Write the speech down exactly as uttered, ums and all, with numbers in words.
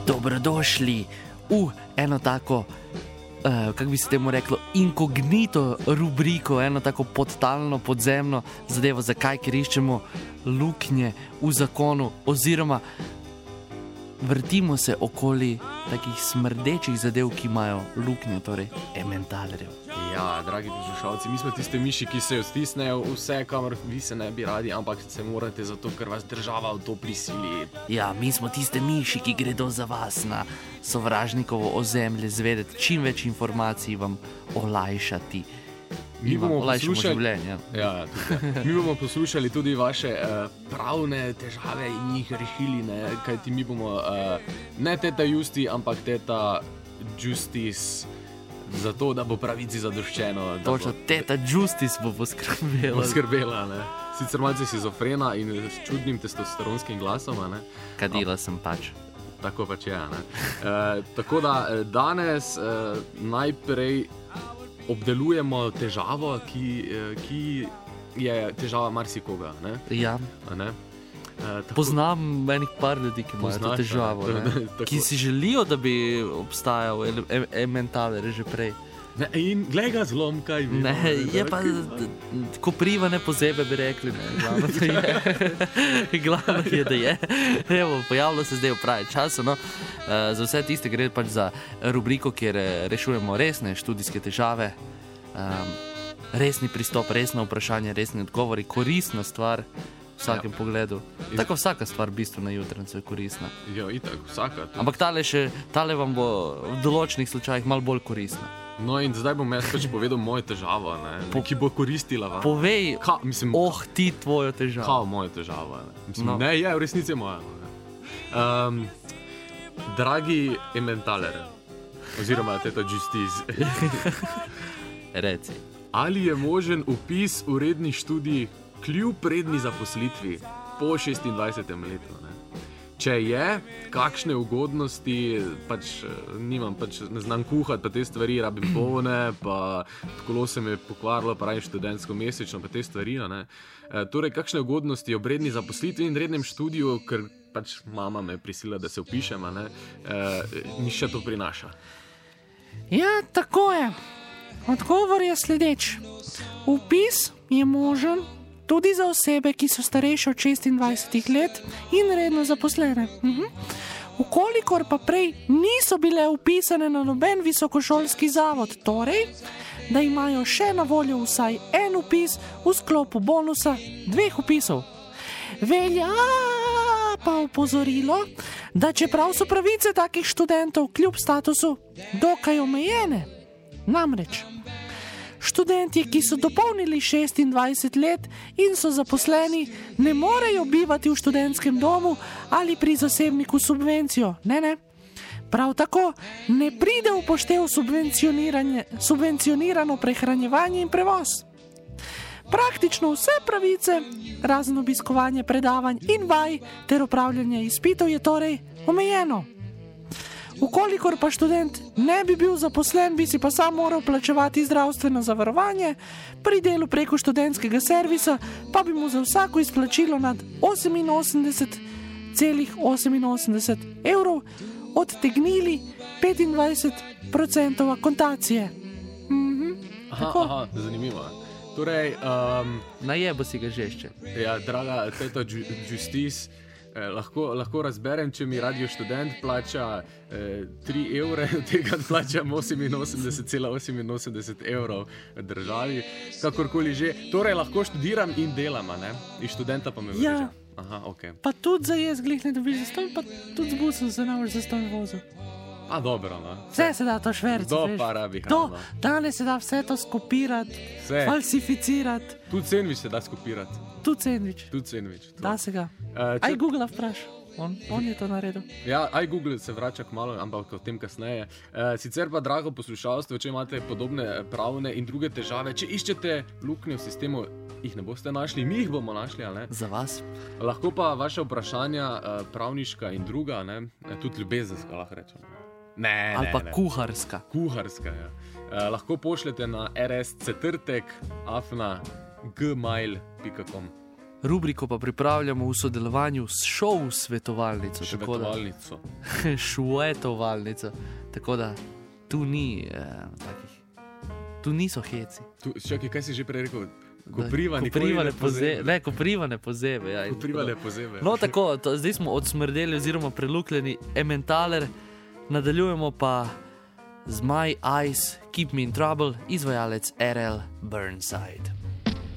Dobrodošli v eno tako, uh, kako bi se temu reklo, inkognito rubriko, eno tako podtalno, podzemno zadevo, zakaj, ker iščemo luknje v zakonu, oziroma vrtimo se okoli takih smrdečih zadev, ki imajo luknje, torej ementalerjev. Ja, dragi poslušalci, mi smo tiste miši, ki se jo stisnejo vse, kamor vi se ne bi radi, ampak se morate zato, ker vas država v to prisili. Ja, mi smo tiste miši, ki gredo za vas na sovražnikovo ozemlje, zvedeti čim več informacij, vam olajšati. Mi bomo, poslušali, ja, tudi, mi bomo poslušali tudi vaše uh, pravne težave in jih rešili, ne? Kajti mi bomo uh, ne teta Justi, ampak teta Justice, zato da bo pravici zadoščeno. Točno, bo... teta Justice bo poskrbela. Poskrbela, ne. Sicer malce schizofrena in s čudnim testosteronskim glasom, ne. Kadila no. sem pač. Tako pač je, ne. Uh, tako da danes uh, najprej obdelujemo težavo, ki, ki je težava marsikoga. Ne? Ja. Ne? E, tako... Poznam enih par ljudi, ki imajo to težavo. Ne? Ne? Ki si želijo, da bi obstajal ementaler že prej. Ne, in glej ga zlom, kaj bi. Ne, je pa kopriva ne pozebe, bi rekli. Ne. Glavno je, glavno je, da je. Evo, pojavilo se zdaj v pravi času. No. Za vse tiste gre pač za rubriko, kjer rešujemo resne študijske težave, resni pristop, resno vprašanje, resni odgovori, koristna stvar v vsakem ja. pogledu. Tako vsaka stvar v bistvu na jutrancu je koristna. Ja, itak, vsaka. Ampak tale, še, tale vam bo v določenih slučajih malo bolj koristna. No in zdaj bom jaz pač povedal mojo težavo, ne, po, ki bo koristila vam. Povej, Ka, mislim, oh ti tvojo težavo. Kao mojo težavo, ne. Mislim, no. ne, je, v resnici je moja. Um, dragi ementaler, oziroma teta Justice, reci. Ali je možen upis v redni študij kljub redni zaposlitvi po šestindvajsetem letu, ne? Če je, kakšne ugodnosti, pač nimam, pač ne znam kuhati, pa te stvari, rabim polne, pa kolo se me pokvarilo, pa rabim študentsko mesečno, pa te stvari, ne. E, torej, kakšne ugodnosti ob redni zaposlitvi in rednem študiju, ker pač mama me prisila, da se vpišem, ne, e, mi še to prinaša. Ja, tako je. Odgovor je sledeč. Vpis je možen tudi za osebe, ki so starejše od šestindvajset let in redno zaposlene. Mhm. Ukolikor pa prej niso bile vpisane na noben visokošolski zavod, torej, da imajo še na voljo vsaj en vpis v sklopu bonusa dveh vpisov. Velja pa opozorilo, da čeprav so pravice takih študentov kljub statusu dokaj omejene, namreč študentje, ki so dopolnili šestindvajset let in so zaposleni, ne morejo bivati v študentskem domu ali pri zasebniku subvencijo. Ne, ne. Prav tako ne pride v poštev subvencionirano prehranjevanje in prevoz. Praktično vse pravice, razen obiskovanje predavanj in vaj ter opravljanje izpitov je torej omejeno. Ukolikor pa študent ne bi bil zaposlen, bi si pa sam moral plačevati zdravstveno zavarovanje, pri delu preko študentskega servisa pa bi mu za vsako izplačilo nad oseminosemdeset celih oseminosemdeset evrov odtegnili petindvajset procentov akontacije. Mhm, aha, aha, zanimivo. Torej, um, najebo si ga žešče. Ja, draga teta Justice, Eh, lahko, lahko razberem, če mi radio študent plača eh, tri evre, od tega plačam oseminosemdeset celih oseminosemdeset evrov državi, kakorkoli že. Torej, lahko študiram in delam, ne? In študenta pa me vreže. Ja. Aha, okay. Pa tudi za jaz glih ne dobiš zastonj, pa tudi z busom se navaš zastonj vozil. A, dobro, no. Vse se da to šverci. Do pa rabi to, hrano. Danes se da vse to skopirati, vse. Falsificirati. Tudi sendvič se da skopirati. Tudi sendvič. Tudi sendvič. Da se ga. Uh, če... Aj Google vpraš. On, on je to naredil. Ja, aj Google se vrača k malo, ampak o tem kasneje. Uh, sicer pa, drago poslušalstvo, če imate podobne pravne in druge težave, če iščete luknje v sistemu, jih ne boste našli, mi jih bomo našli, ali ne? Za vas. Lahko pa vaše vprašanja, uh, pravniška in druga, ne? Tudi ljubezenska, lahko rečemo. Ne, ali ne, pa ne. kuharska. Kuharska, ja. Uh, lahko pošljete na rscetrtek afna gmail pika com. rubriko pa pripravljamo v sodelovanju s šov svetovalnico. Svetovalnico. Švetovalnico. Tako da tu ni eh, takih, tu niso heci. Tu, čakaj, kaj si že prej rekel? Kopriva, kopriva ne pozebe. Ne, kopriva ne pozebe. Ja, kopriva ne pozebe. No, tako, to, zdaj smo odsmrdeli oziroma prelukljeni Emmentaler, nadaljujemo pa z My Eyes Keep Me in Trouble, izvajalec R L Burnside.